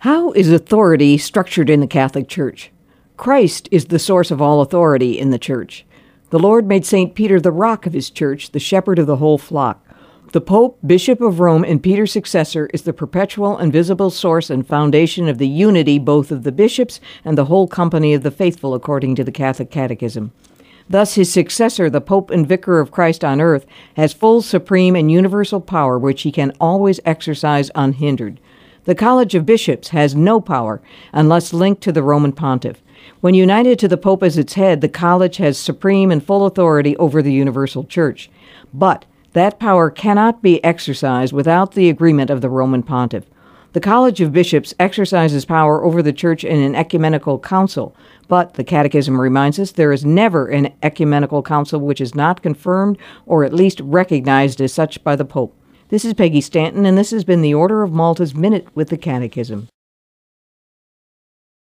How is authority structured in the Catholic Church? Christ is the source of all authority in the Church. The Lord made St. Peter the rock of his Church, the shepherd of the whole flock. The Pope, Bishop of Rome, and Peter's successor is the perpetual and visible source and foundation of the unity both of the bishops and the whole company of the faithful, according to the Catholic Catechism. Thus his successor, the Pope and Vicar of Christ on earth, has full, supreme, and universal power which he can always exercise unhindered. The College of Bishops has no power unless linked to the Roman Pontiff. When united to the Pope as its head, the College has supreme and full authority over the universal Church. But that power cannot be exercised without the agreement of the Roman Pontiff. The College of Bishops exercises power over the Church in an ecumenical council, but, the Catechism reminds us, there is never an ecumenical council which is not confirmed or at least recognized as such by the Pope. This is Peggy Stanton, and this has been the Order of Malta's Minute with the Catechism.